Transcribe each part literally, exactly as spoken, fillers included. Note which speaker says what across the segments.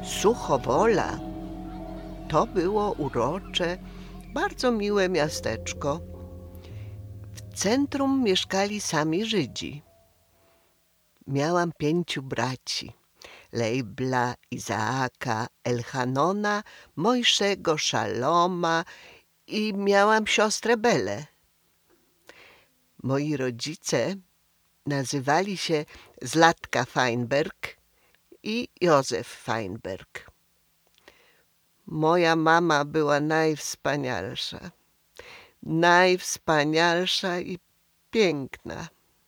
Speaker 1: Suchowola to było urocze, bardzo miłe miasteczko. W centrum mieszkali sami Żydzi. Miałam pięciu braci: Lejbla, Izaaka, Elchanona, Mojszego, Szaloma i miałam siostrę Belę. Moi rodzice nazywali się Zlatka Feinberg i Józef Feinberg. Moja mama była najwspanialsza, najwspanialsza i piękna.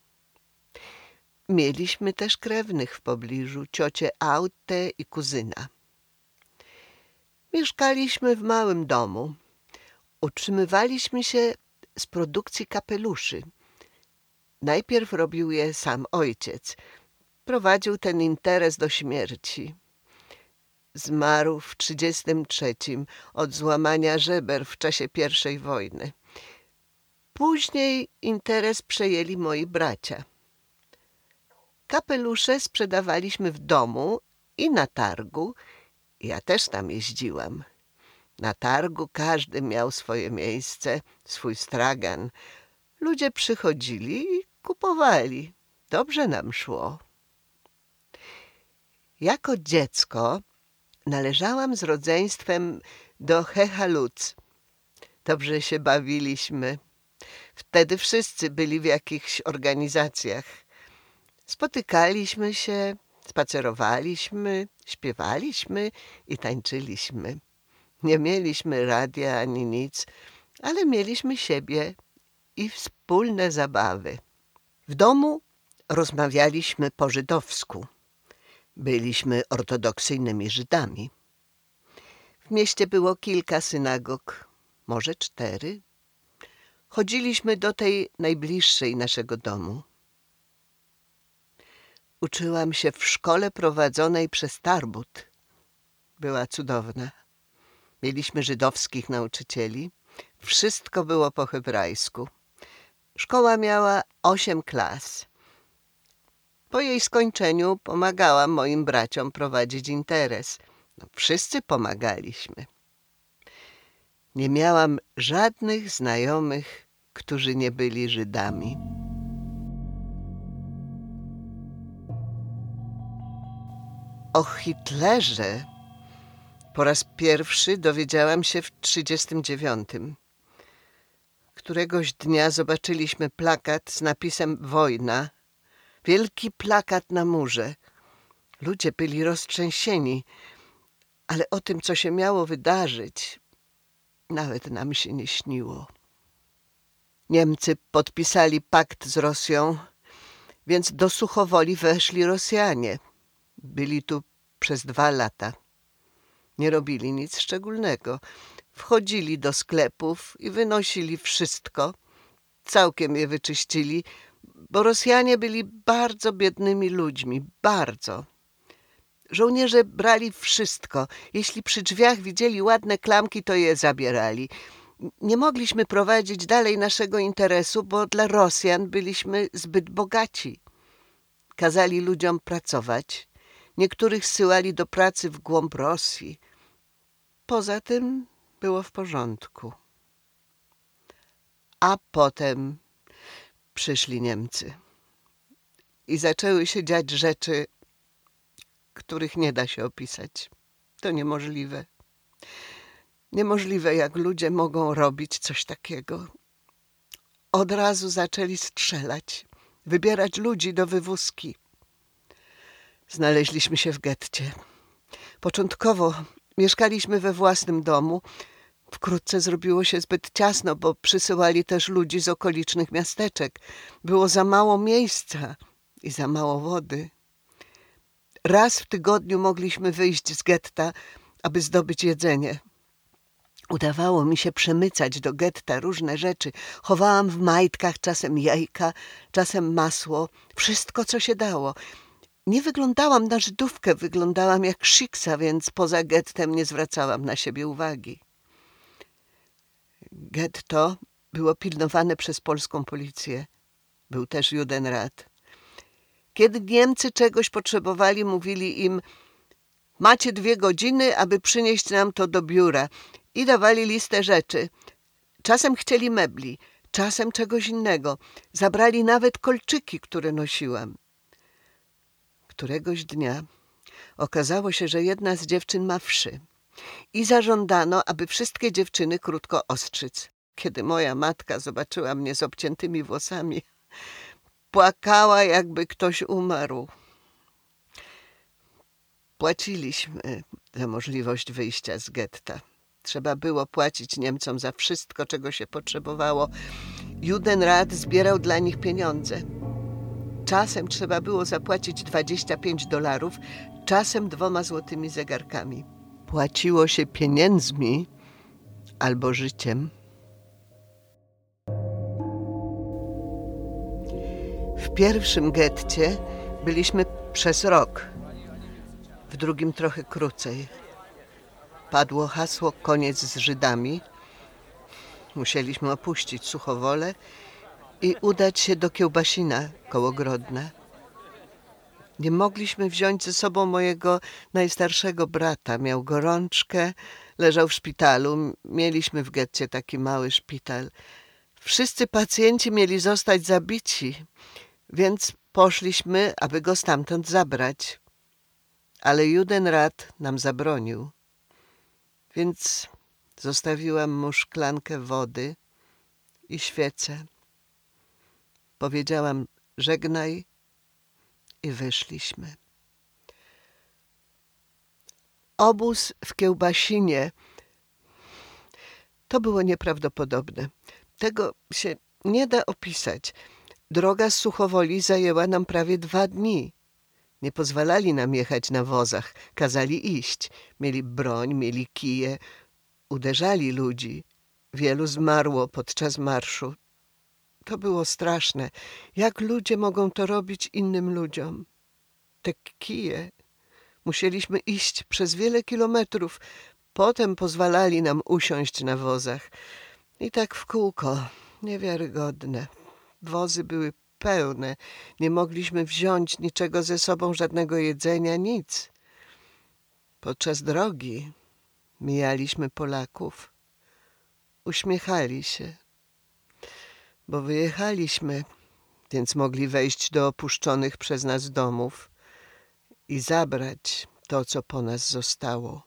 Speaker 1: Mieliśmy też krewnych w pobliżu, ciocię Autę i kuzyna. Mieszkaliśmy w małym domu. Utrzymywaliśmy się z produkcji kapeluszy. Najpierw robił je sam ojciec. Prowadził ten interes do śmierci. Zmarł w trzydziestym trzecim od złamania żeber w czasie pierwszej wojny. Później interes przejęli moi bracia. Kapelusze sprzedawaliśmy w domu i na targu. Ja też tam jeździłam. Na targu każdy miał swoje miejsce, swój stragan. Ludzie przychodzili i kupowali. Dobrze nam szło. Jako dziecko należałam z rodzeństwem do Hechaluc. Dobrze się bawiliśmy. Wtedy wszyscy byli w jakichś organizacjach. Spotykaliśmy się, spacerowaliśmy, śpiewaliśmy i tańczyliśmy. Nie mieliśmy radia ani nic, ale mieliśmy siebie i wspólne zabawy. W domu rozmawialiśmy po żydowsku. Byliśmy ortodoksyjnymi Żydami. W mieście było kilka synagog, może cztery. Chodziliśmy do tej najbliższej naszego domu. Uczyłam się w szkole prowadzonej przez Tarbut. Była cudowna. Mieliśmy żydowskich nauczycieli. Wszystko było po hebrajsku. Szkoła miała osiem klas. Po jej skończeniu pomagałam moim braciom prowadzić interes. No, wszyscy pomagaliśmy. Nie miałam żadnych znajomych, którzy nie byli Żydami. O Hitlerze po raz pierwszy dowiedziałam się w trzydziestym dziewiątym. Któregoś dnia zobaczyliśmy plakat z napisem „Wojna”. Wielki plakat na murze. Ludzie byli roztrzęsieni, ale o tym, co się miało wydarzyć, nawet nam się nie śniło. Niemcy podpisali pakt z Rosją, więc do Suchowoli weszli Rosjanie. Byli tu przez dwa lata. Nie robili nic szczególnego. Wchodzili do sklepów i wynosili wszystko. Całkiem je wyczyścili, bo Rosjanie byli bardzo biednymi ludźmi, bardzo. Żołnierze brali wszystko. Jeśli przy drzwiach widzieli ładne klamki, to je zabierali. Nie mogliśmy prowadzić dalej naszego interesu, bo dla Rosjan byliśmy zbyt bogaci. Kazali ludziom pracować. Niektórych zsyłali do pracy w głąb Rosji. Poza tym było w porządku. A potem przyszli Niemcy i zaczęły się dziać rzeczy, których nie da się opisać. To niemożliwe. Niemożliwe, jak ludzie mogą robić coś takiego. Od razu zaczęli strzelać, wybierać ludzi do wywózki. Znaleźliśmy się w getcie. Początkowo mieszkaliśmy we własnym domu. Wkrótce zrobiło się zbyt ciasno, bo przysyłali też ludzi z okolicznych miasteczek. Było za mało miejsca i za mało wody. Raz w tygodniu mogliśmy wyjść z getta, aby zdobyć jedzenie. Udawało mi się przemycać do getta różne rzeczy. Chowałam w majtkach czasem jajka, czasem masło, wszystko, co się dało. Nie wyglądałam na Żydówkę, wyglądałam jak szyksa, więc poza gettem nie zwracałam na siebie uwagi. Getto było pilnowane przez polską policję. Był też Judenrat. Kiedy Niemcy czegoś potrzebowali, mówili im: Macie dwie godziny, aby przynieść nam to do biura. I dawali listę rzeczy. Czasem chcieli mebli, czasem czegoś innego. Zabrali nawet kolczyki, które nosiłam. Któregoś dnia okazało się, że jedna z dziewczyn ma wszy. I zażądano, aby wszystkie dziewczyny krótko ostrzyc. Kiedy moja matka zobaczyła mnie z obciętymi włosami, płakała, jakby ktoś umarł. Płaciliśmy za możliwość wyjścia z getta. Trzeba było płacić Niemcom za wszystko, czego się potrzebowało. Judenrat zbierał dla nich pieniądze. Czasem trzeba było zapłacić dwadzieścia pięć dolarów, czasem dwoma złotymi zegarkami. Płaciło się pieniędzmi albo życiem. W pierwszym getcie byliśmy przez rok, w drugim trochę krócej. Padło hasło koniec z Żydami. Musieliśmy opuścić Suchowolę i udać się do Kiełbasina koło Grodna. Nie mogliśmy wziąć ze sobą mojego najstarszego brata. Miał gorączkę, leżał w szpitalu. Mieliśmy w getcie taki mały szpital. Wszyscy pacjenci mieli zostać zabici, więc poszliśmy, aby go stamtąd zabrać. Ale Judenrat nam zabronił. Więc zostawiłam mu szklankę wody i świecę. Powiedziałam żegnaj i wyszliśmy. Obóz w Kiełbasinie to było nieprawdopodobne. Tego się nie da opisać. Droga z Suchowoli zajęła nam prawie dwa dni. Nie pozwalali nam jechać na wozach, kazali iść. Mieli broń, mieli kije, uderzali ludzi. Wielu zmarło podczas marszu. To było straszne. Jak ludzie mogą to robić innym ludziom? Te kije. Musieliśmy iść przez wiele kilometrów. Potem pozwalali nam usiąść na wozach. I tak w kółko. Niewiarygodne. Wozy były pełne. Nie mogliśmy wziąć niczego ze sobą, żadnego jedzenia, nic. Podczas drogi mijaliśmy Polaków. Uśmiechali się, bo wyjechaliśmy, więc mogli wejść do opuszczonych przez nas domów i zabrać to, co po nas zostało.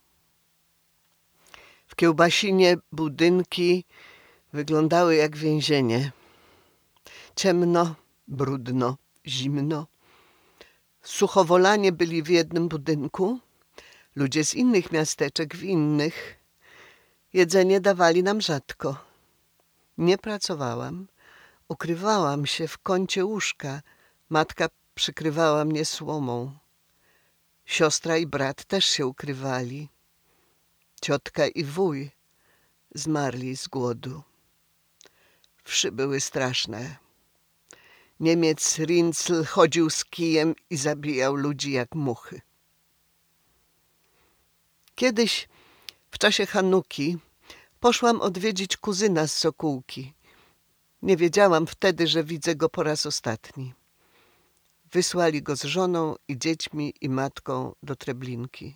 Speaker 1: W Kiełbasinie budynki wyglądały jak więzienie. Ciemno, brudno, zimno. Suchowolanie byli w jednym budynku, ludzie z innych miasteczek w innych. Jedzenie dawali nam rzadko. Nie pracowałam. Ukrywałam się w kącie łóżka. Matka przykrywała mnie słomą. Siostra i brat też się ukrywali. Ciotka i wuj zmarli z głodu. Wszy były straszne. Niemiec Rindzl chodził z kijem i zabijał ludzi jak muchy. Kiedyś w czasie Hanuki poszłam odwiedzić kuzyna z Sokółki. Nie wiedziałam wtedy, że widzę go po raz ostatni. Wysłali go z żoną i dziećmi i matką do Treblinki.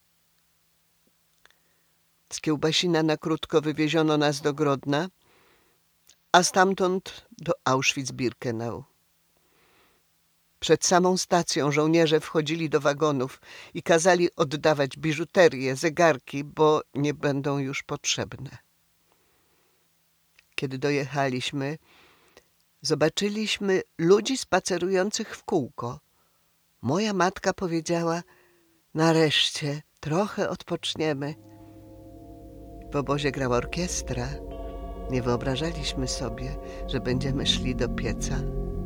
Speaker 1: Z Kiełbasina na krótko wywieziono nas do Grodna, a stamtąd do Auschwitz-Birkenau. Przed samą stacją żołnierze wchodzili do wagonów i kazali oddawać biżuterię, zegarki, bo nie będą już potrzebne. Kiedy dojechaliśmy, zobaczyliśmy ludzi spacerujących w kółko. Moja matka powiedziała, nareszcie trochę odpoczniemy. W obozie grała orkiestra. Nie wyobrażaliśmy sobie, że będziemy szli do pieca.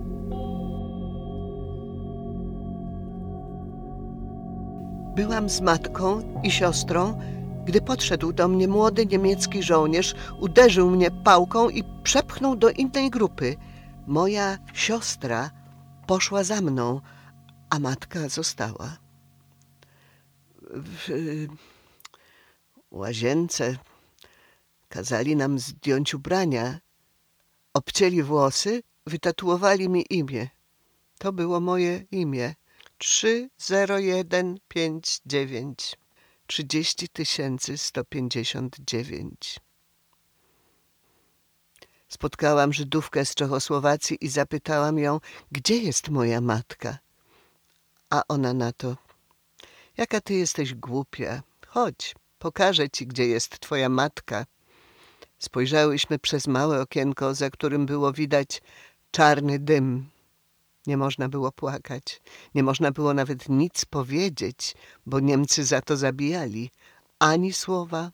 Speaker 1: Byłam z matką i siostrą, gdy podszedł do mnie młody niemiecki żołnierz, uderzył mnie pałką i przepchnął do innej grupy. Moja siostra poszła za mną, a matka została. W łazience kazali nam zdjąć ubrania, obcięli włosy, wytatuowali mi imię. To było moje imię. trzy zero jeden pięć dziewięć. trzydzieści tysięcy sto pięćdziesiąt dziewięć. Spotkałam Żydówkę z Czechosłowacji i zapytałam ją, gdzie jest moja matka. A ona na to: jaka ty jesteś głupia. Chodź, pokażę ci, gdzie jest twoja matka. Spojrzałyśmy przez małe okienko, za którym było widać czarny dym. Nie można było płakać. Nie można było nawet nic powiedzieć, bo Niemcy za to zabijali. Ani słowa.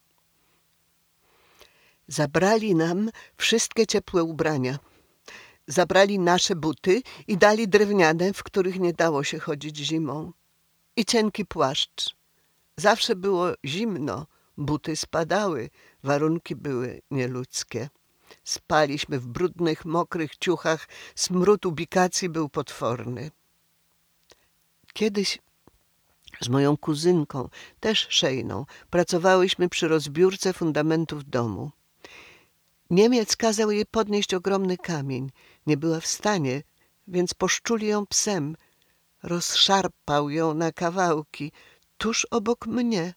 Speaker 1: Zabrali nam wszystkie ciepłe ubrania. Zabrali nasze buty i dali drewniane, w których nie dało się chodzić zimą. I cienki płaszcz. Zawsze było zimno, buty spadały, warunki były nieludzkie. Spaliśmy w brudnych, mokrych ciuchach, smród ubikacji był potworny. Kiedyś z moją kuzynką, też szejną, pracowałyśmy przy rozbiórce fundamentów domu. Niemiec kazał jej podnieść ogromny kamień. Nie była w stanie, więc poszczuli ją psem. Rozszarpał ją na kawałki, tuż obok mnie.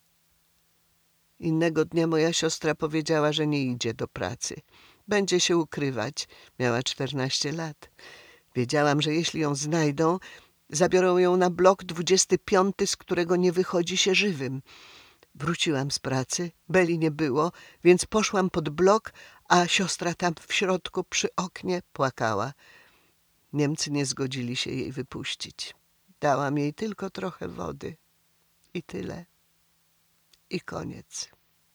Speaker 1: Innego dnia moja siostra powiedziała, że nie idzie do pracy. Będzie się ukrywać. Miała czternaście lat. Wiedziałam, że jeśli ją znajdą, zabiorą ją na blok dwudziesty piąty, z którego nie wychodzi się żywym. Wróciłam z pracy, Beli nie było, więc poszłam pod blok, a siostra tam w środku przy oknie płakała. Niemcy nie zgodzili się jej wypuścić. Dałam jej tylko trochę wody. I tyle. I koniec.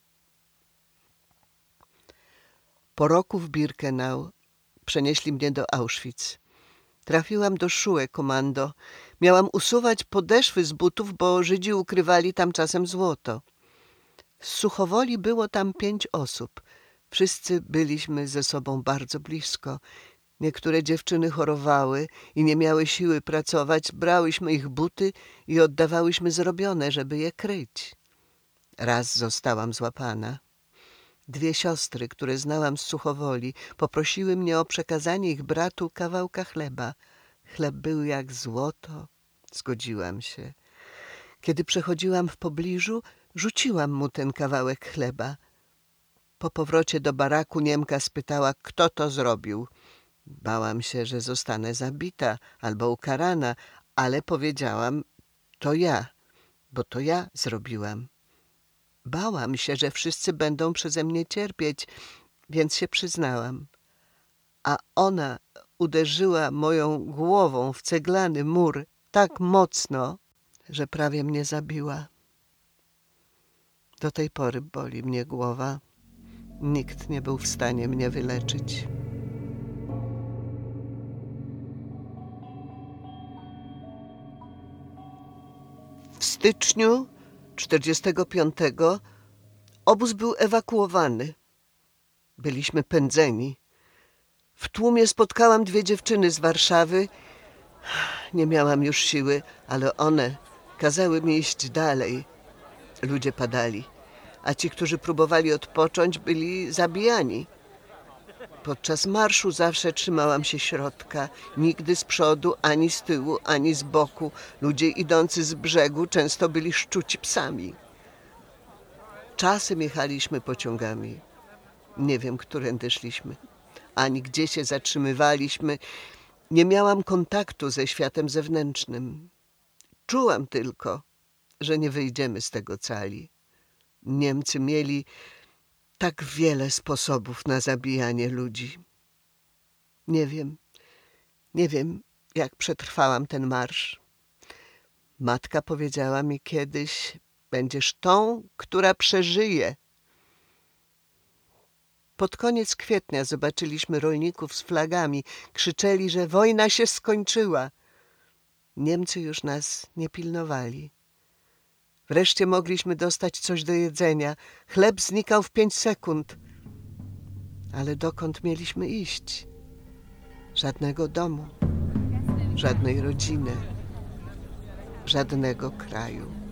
Speaker 1: Po roku w Birkenau przenieśli mnie do Auschwitz. Trafiłam do Szue komando. Miałam usuwać podeszwy z butów, bo Żydzi ukrywali tam czasem złoto. Z Suchowoli było tam pięć osób. Wszyscy byliśmy ze sobą bardzo blisko. Niektóre dziewczyny chorowały i nie miały siły pracować. Brałyśmy ich buty i oddawałyśmy zrobione, żeby je kryć. Raz zostałam złapana. Dwie siostry, które znałam z Suchowoli, poprosiły mnie o przekazanie ich bratu kawałka chleba. Chleb był jak złoto. Zgodziłam się. Kiedy przechodziłam w pobliżu, rzuciłam mu ten kawałek chleba. Po powrocie do baraku Niemka spytała, kto to zrobił. Bałam się, że zostanę zabita albo ukarana, ale powiedziałam, to ja, bo to ja zrobiłam. Bałam się, że wszyscy będą przeze mnie cierpieć, więc się przyznałam. A ona uderzyła moją głową w ceglany mur tak mocno, że prawie mnie zabiła. Do tej pory boli mnie głowa. Nikt nie był w stanie mnie wyleczyć. W styczniu czterdziestego piątego obóz był ewakuowany. Byliśmy pędzeni. W tłumie spotkałam dwie dziewczyny z Warszawy. Nie miałam już siły, ale one kazały mi iść dalej. Ludzie padali, a ci, którzy próbowali odpocząć, byli zabijani. Podczas marszu zawsze trzymałam się środka. Nigdy z przodu, ani z tyłu, ani z boku. Ludzie idący z brzegu często byli szczuci psami. Czasem jechaliśmy pociągami. Nie wiem, którędy szliśmy, ani gdzie się zatrzymywaliśmy. Nie miałam kontaktu ze światem zewnętrznym. Czułam tylko, że nie wyjdziemy z tego cali. Niemcy mieli tak wiele sposobów na zabijanie ludzi. Nie wiem, nie wiem, jak przetrwałam ten marsz. Matka powiedziała mi kiedyś, będziesz tą, która przeżyje. Pod koniec kwietnia zobaczyliśmy rolników z flagami. Krzyczeli, że wojna się skończyła. Niemcy już nas nie pilnowali. Wreszcie mogliśmy dostać coś do jedzenia. Chleb znikał w pięć sekund. Ale dokąd mieliśmy iść? Żadnego domu, żadnej rodziny, żadnego kraju.